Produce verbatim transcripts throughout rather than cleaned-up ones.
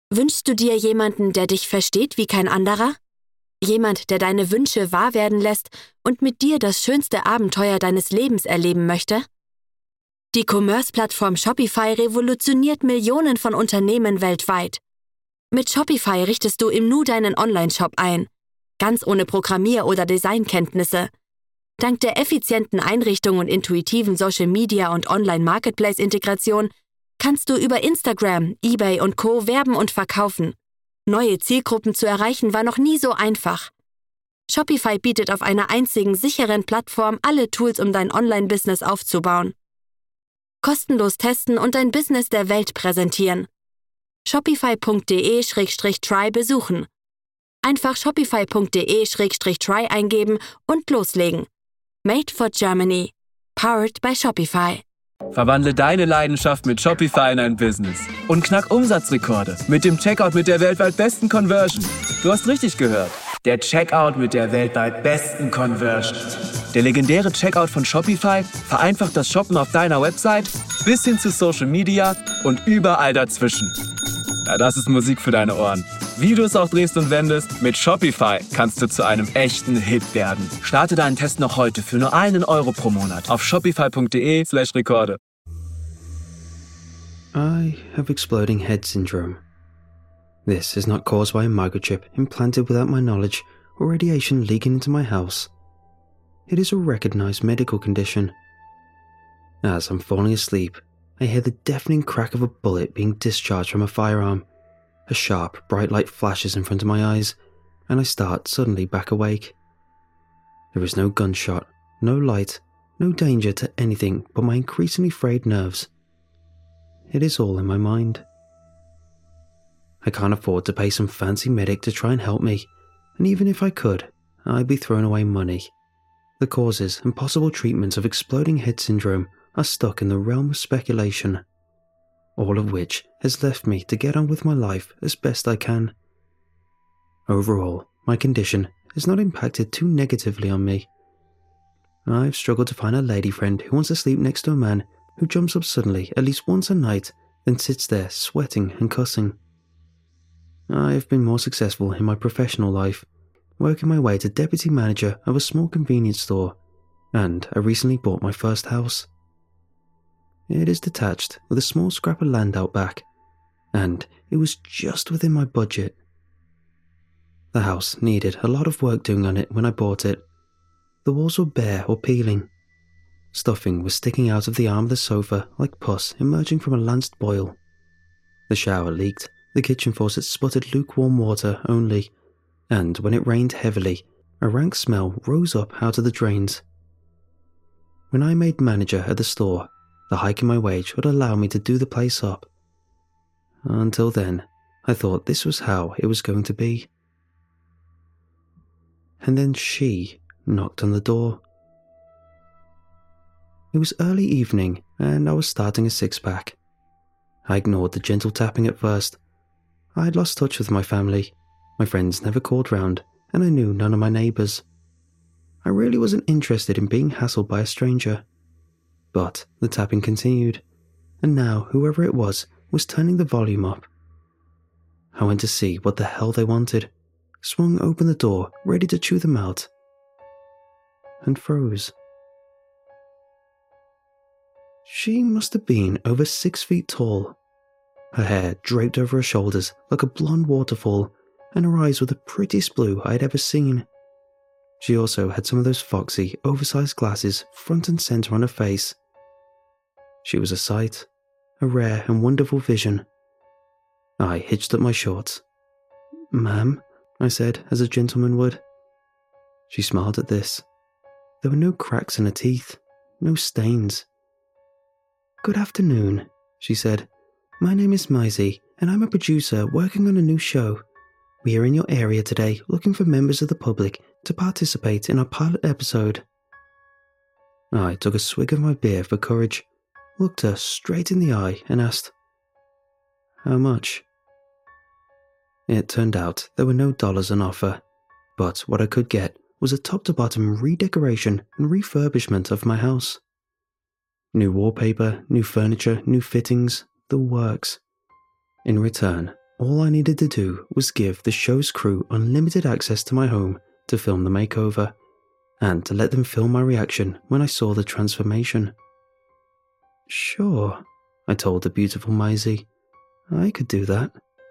Wünschst du dir jemanden, der dich versteht wie kein anderer? Jemand, der deine Wünsche wahr werden lässt und mit dir das schönste Abenteuer deines Lebens erleben möchte? Die Commerce-Plattform Shopify revolutioniert Millionen von Unternehmen weltweit. Mit Shopify richtest du im Nu deinen Online-Shop ein, ganz ohne Programmier- oder Designkenntnisse. Dank der effizienten Einrichtung und intuitiven Social-Media- und Online-Marketplace-Integration kannst du über Instagram, eBay und Co. werben und verkaufen. Neue Zielgruppen zu erreichen war noch nie so einfach. Shopify bietet auf einer einzigen sicheren Plattform alle Tools, um dein Online-Business aufzubauen. Kostenlos testen und dein Business der Welt präsentieren. shopify punkt de slash try besuchen. Einfach shopify punkt de slash try eingeben und loslegen. Made for Germany. Powered by Shopify. Verwandle deine Leidenschaft mit Shopify in ein Business und knack Umsatzrekorde mit dem Checkout mit der weltweit besten Conversion. Du hast richtig gehört. Der Checkout mit der weltweit besten Conversion. Der legendäre Checkout von Shopify vereinfacht das Shoppen auf deiner Website bis hin zu Social Media und überall dazwischen. Ja, das ist Musik für deine Ohren. Wie du es auch drehst und wendest, mit Shopify kannst du zu einem echten Hit werden. Starte deinen Test noch heute für nur einen Euro pro Monat auf shopify punkt de slash rekorde. I have exploding head syndrome. This is not caused by a microchip implanted without my knowledge or radiation leaking into my house. It is a recognized medical condition. As I'm falling asleep, I hear the deafening crack of a bullet being discharged from a firearm. A sharp, bright light flashes in front of my eyes, and I start suddenly back awake. There is no gunshot, no light, no danger to anything but my increasingly frayed nerves. It is all in my mind. I can't afford to pay some fancy medic to try and help me, and even if I could, I'd be throwing away money. The causes and possible treatments of exploding head syndrome are stuck in the realm of speculation, all of which has left me to get on with my life as best I can. Overall, my condition has not impacted too negatively on me. I've struggled to find a lady friend who wants to sleep next to a man who jumps up suddenly at least once a night, then sits there sweating and cussing. I have been more successful in my professional life, working my way to deputy manager of a small convenience store, and I recently bought my first house. It is detached with a small scrap of land out back, and it was just within my budget. The house needed a lot of work doing on it when I bought it. The walls were bare or peeling. Stuffing was sticking out of the arm of the sofa like pus emerging from a lanced boil. The shower leaked, the kitchen faucet sputtered lukewarm water only, and when it rained heavily, a rank smell rose up out of the drains. When I made manager at the store, the hike in my wage would allow me to do the place up. Until then, I thought this was how it was going to be. And then she knocked on the door. It was early evening, and I was starting a six-pack. I ignored the gentle tapping at first. I had lost touch with my family. My friends never called round, and I knew none of my neighbours. I really wasn't interested in being hassled by a stranger. But the tapping continued, and now whoever it was was turning the volume up. I went to see what the hell they wanted, swung open the door, ready to chew them out, and froze. She must have been over six feet tall. Her hair draped over her shoulders like a blonde waterfall, and her eyes were the prettiest blue I had ever seen. She also had some of those foxy, oversized glasses front and center on her face. She was a sight, a rare and wonderful vision. I hitched up my shorts. "Ma'am," I said, as a gentleman would. She smiled at this. There were no cracks in her teeth, no stains. "Good afternoon," she said. "My name is Maisie, and I'm a producer working on a new show. We are in your area today looking for members of the public to participate in our pilot episode." I took a swig of my beer for courage, looked her straight in the eye and asked, "How much?" It turned out there were no dollars on offer, but what I could get was a top-to-bottom redecoration and refurbishment of my house. New wallpaper, new furniture, new fittings, the works. In return, all I needed to do was give the show's crew unlimited access to my home to film the makeover, and to let them film my reaction when I saw the transformation. Sure, I told the beautiful Maisie, I could do that.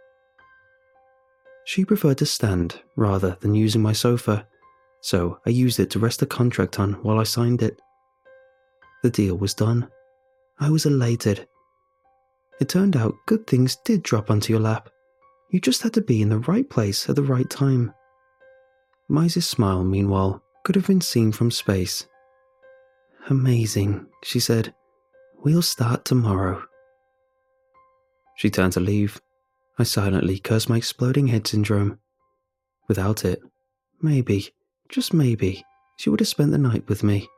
She preferred to stand rather than using my sofa, so I used it to rest the contract on while I signed it. The deal was done. I was elated. It turned out good things did drop onto your lap. You just had to be in the right place at the right time. Maisie's smile, meanwhile, could have been seen from space. Amazing, she said. We'll start tomorrow. She turned to leave. I silently cursed my exploding head syndrome. Without it, maybe, just maybe, she would have spent the night with me.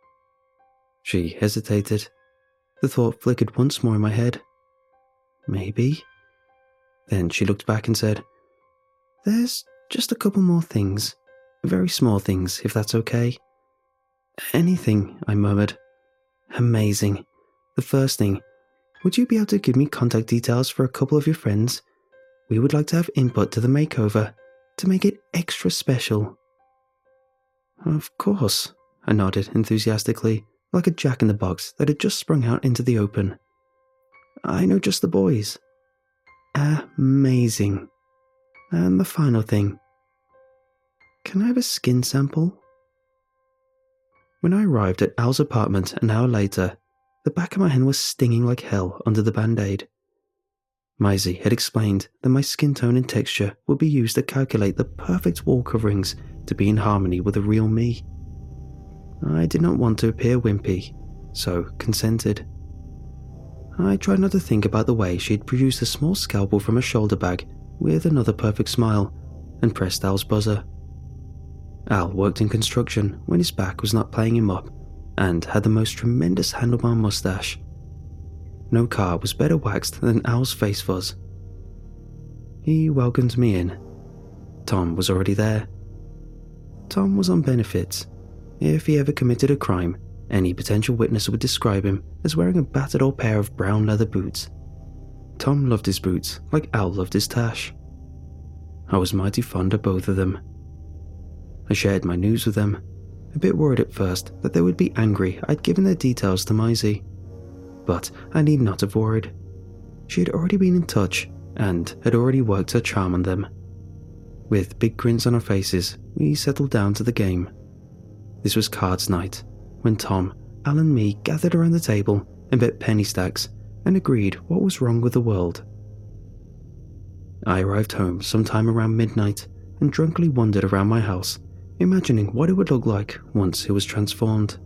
She hesitated. The thought flickered once more in my head. Maybe. Then she looked back and said, There's just a couple more things. Very small things, if that's okay. Anything, I murmured. Amazing. The first thing, would you be able to give me contact details for a couple of your friends? We would like to have input to the makeover, to make it extra special. Of course, I nodded enthusiastically, like a jack-in-the-box that had just sprung out into the open. I know just the boys. Amazing. And the final thing. Can I have a skin sample? When I arrived at Al's apartment an hour later, the back of my hand was stinging like hell under the band-aid. Maisie had explained that my skin tone and texture would be used to calculate the perfect wall coverings to be in harmony with the real me. I did not want to appear wimpy, so consented. I tried not to think about the way she had produced a small scalpel from a shoulder bag with another perfect smile and pressed Al's buzzer. Al worked in construction when his back was not playing him up and had the most tremendous handlebar mustache. No car was better waxed than Al's face fuzz. He welcomed me in. Tom was already there. Tom was on benefits. If he ever committed a crime, any potential witness would describe him as wearing a battered old pair of brown leather boots. Tom loved his boots like Al loved his tash. I was mighty fond of both of them. I shared my news with them, a bit worried at first that they would be angry I'd given their details to Maisie. But I need not have worried. She had already been in touch and had already worked her charm on them. With big grins on our faces, we settled down to the game. This was cards night, when Tom, Al and me gathered around the table and bet penny stacks and agreed what was wrong with the world. I arrived home sometime around midnight and drunkenly wandered around my house, imagining what it would look like once it was transformed.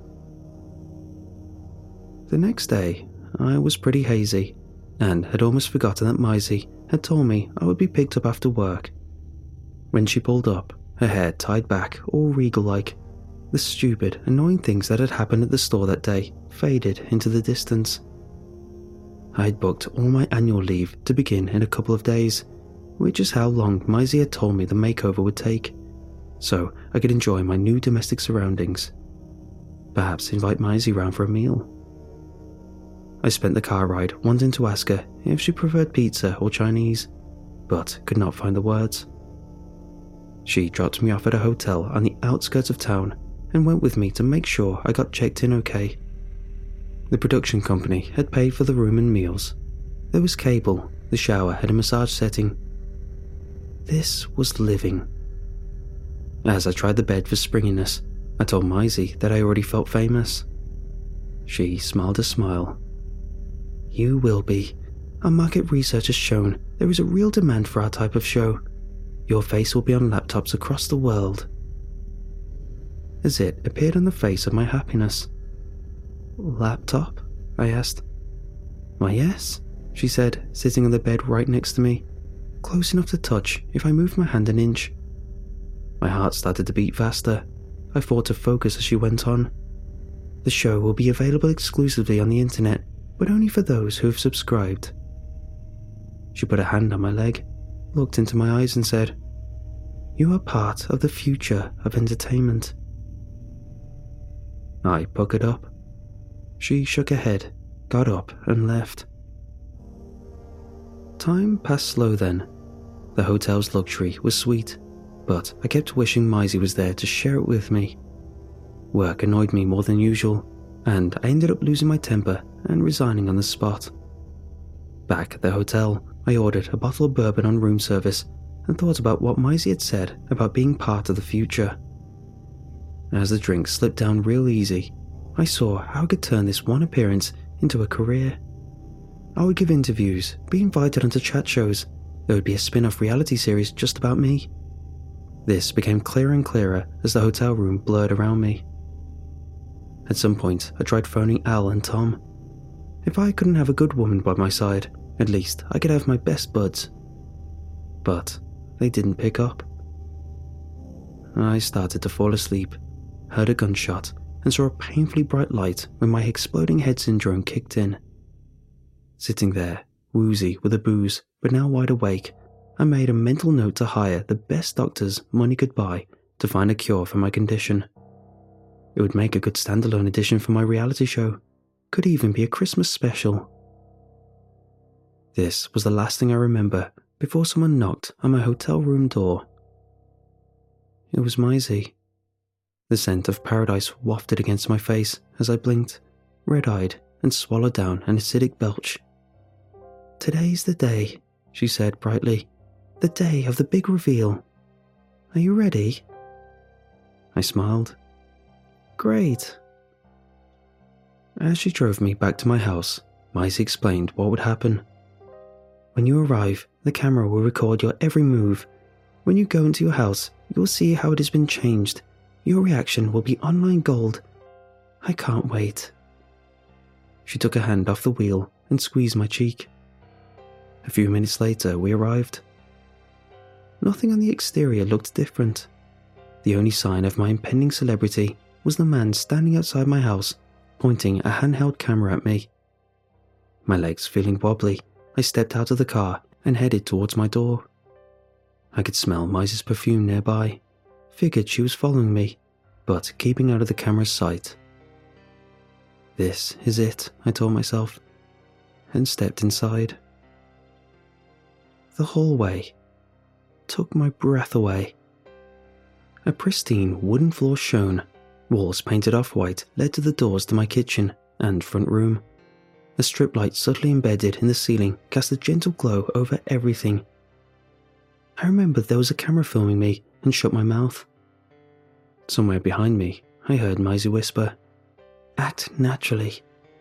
The next day, I was pretty hazy and had almost forgotten that Maisie had told me I would be picked up after work. When she pulled up, her hair tied back, all regal-like, the stupid, annoying things that had happened at the store that day faded into the distance. I had booked all my annual leave to begin in a couple of days, which is how long Maisie had told me the makeover would take, so I could enjoy my new domestic surroundings. Perhaps invite Maisie round for a meal. I spent the car ride wanting to ask her if she preferred pizza or Chinese, but could not find the words. She dropped me off at a hotel on the outskirts of town and went with me to make sure I got checked in okay. The production company had paid for the room and meals. There was cable, the shower had a massage setting. This was living. As I tried the bed for springiness, I told Maisie that I already felt famous. She smiled a smile. You will be. Our market research has shown there is a real demand for our type of show. Your face will be on laptops across the world. As it appeared on the face of my happiness. Laptop? I asked. Why yes, she said, sitting on the bed right next to me, close enough to touch if I moved my hand an inch. My heart started to beat faster. I fought to focus as she went on. The show will be available exclusively on the internet, but only for those who have subscribed. She put a hand on my leg, looked into my eyes and said, You are part of the future of entertainment. I puckered up. She shook her head, got up and left. Time passed slow then. The hotel's luxury was sweet, but I kept wishing Maisie was there to share it with me. Work annoyed me more than usual, and I ended up losing my temper and resigning on the spot. Back at the hotel, I ordered a bottle of bourbon on room service and thought about what Maisie had said about being part of the future. As the drink slipped down real easy, I saw how I could turn this one appearance into a career. I would give interviews, be invited onto chat shows. There would be a spin-off reality series just about me. This became clearer and clearer as the hotel room blurred around me. At some point, I tried phoning Al and Tom. If I couldn't have a good woman by my side, at least I could have my best buds. But they didn't pick up. I started to fall asleep, heard a gunshot, and saw a painfully bright light when my exploding head syndrome kicked in. Sitting there, woozy with a booze, but now wide awake, I made a mental note to hire the best doctors money could buy to find a cure for my condition. It would make a good standalone edition for my reality show. Could even be a Christmas special. This was the last thing I remember before someone knocked on my hotel room door. It was Maisie. The scent of paradise wafted against my face as I blinked, red-eyed, and swallowed down an acidic belch. "Today's the day," she said brightly. "The day of the big reveal. Are you ready?" I smiled. "Great." As she drove me back to my house, Maisie explained what would happen. "When you arrive, the camera will record your every move. When you go into your house, you'll see how it has been changed. Your reaction will be online gold. I can't wait." She took a hand off the wheel and squeezed my cheek. A few minutes later, we arrived. Nothing on the exterior looked different. The only sign of my impending celebrity was the man standing outside my house, pointing a handheld camera at me. My legs feeling wobbly, I stepped out of the car and headed towards my door. I could smell Maisie's perfume nearby, figured she was following me, but keeping out of the camera's sight. This is it, I told myself, and stepped inside. The hallway took my breath away. A pristine wooden floor shone, walls painted off-white led to the doors to my kitchen and front room. A strip light subtly embedded in the ceiling cast a gentle glow over everything. I remembered there was a camera filming me and shut my mouth. Somewhere behind me, I heard Maisie whisper, "Act naturally."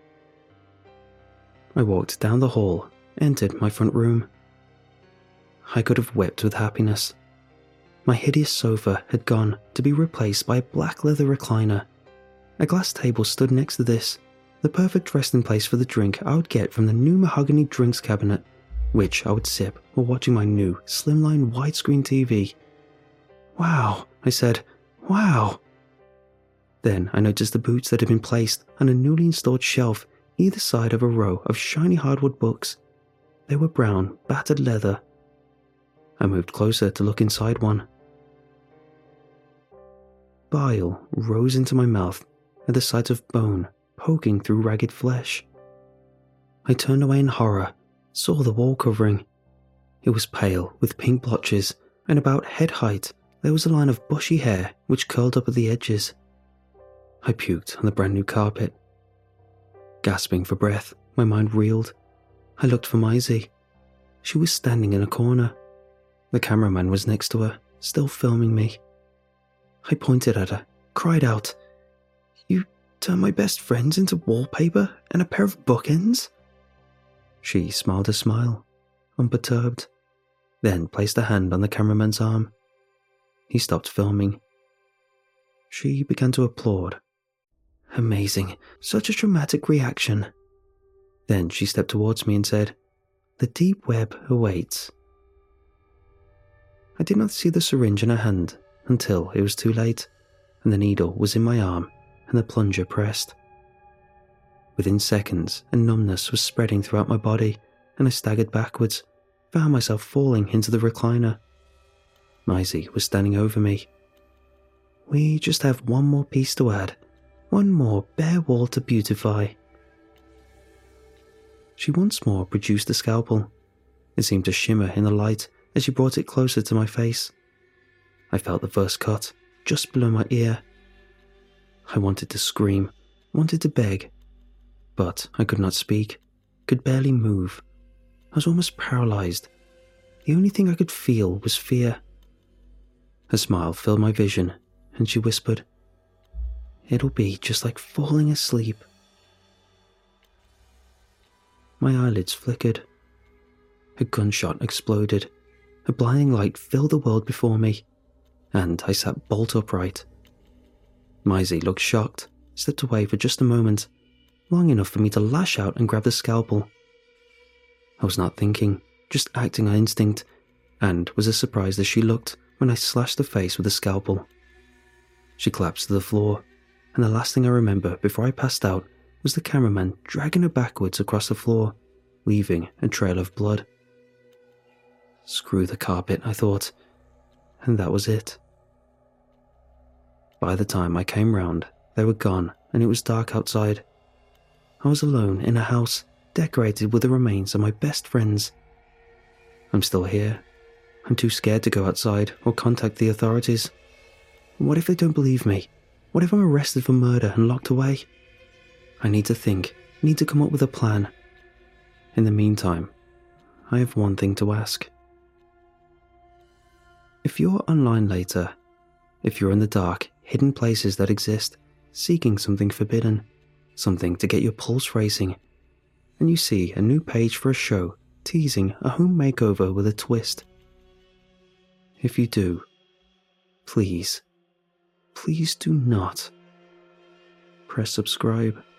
I walked down the hall, entered my front room. I could have wept with happiness. My hideous sofa had gone to be replaced by a black leather recliner. A glass table stood next to this, the perfect resting place for the drink I would get from the new mahogany drinks cabinet, which I would sip while watching my new slimline widescreen T V. "Wow," I said, "wow." Then I noticed the boots that had been placed on a newly installed shelf either side of a row of shiny hardwood books. They were brown, battered leather. I moved closer to look inside one. Bile rose into my mouth at the sight of bone poking through ragged flesh. I turned away in horror, saw the wall covering. It was pale with pink blotches, and about head height there was a line of bushy hair which curled up at the edges. I puked on the brand new carpet. Gasping for breath, my mind reeled. I looked for Maisie. She was standing in a corner. The cameraman was next to her, still filming me. I pointed at her, cried out, "You turned my best friends into wallpaper and a pair of bookends?" She smiled a smile, unperturbed, then placed a hand on the cameraman's arm. He stopped filming. She began to applaud. "Amazing, such a dramatic reaction." Then she stepped towards me and said, "The deep web awaits." I did not see the syringe in her hand until it was too late, and the needle was in my arm and the plunger pressed. Within seconds, a numbness was spreading throughout my body, and I staggered backwards, found myself falling into the recliner. Maisie was standing over me. "We just have one more piece to add, one more bare wall to beautify." She once more produced a scalpel. It seemed to shimmer in the light as she brought it closer to my face. I felt the first cut, just below my ear. I wanted to scream, wanted to beg, but I could not speak, could barely move. I was almost paralyzed. The only thing I could feel was fear. Her smile filled my vision, and she whispered, "It'll be just like falling asleep." My eyelids flickered. A gunshot exploded. A blinding light filled the world before me, and I sat bolt upright. Maisie looked shocked, stepped away for just a moment, long enough for me to lash out and grab the scalpel. I was not thinking, just acting on instinct, and was as surprised as she looked when I slashed her face with the scalpel. She collapsed to the floor, and the last thing I remember before I passed out was the cameraman dragging her backwards across the floor, leaving a trail of blood. Screw the carpet, I thought, and that was it. By the time I came round, they were gone and it was dark outside. I was alone in a house decorated with the remains of my best friends. I'm still here. I'm too scared to go outside or contact the authorities. What if they don't believe me? What if I'm arrested for murder and locked away? I need to think, need to come up with a plan. In the meantime, I have one thing to ask. If you're online later, if you're in the dark, hidden places that exist, seeking something forbidden, something to get your pulse racing, and you see a new page for a show teasing a home makeover with a twist. If you do, please, please do not press subscribe.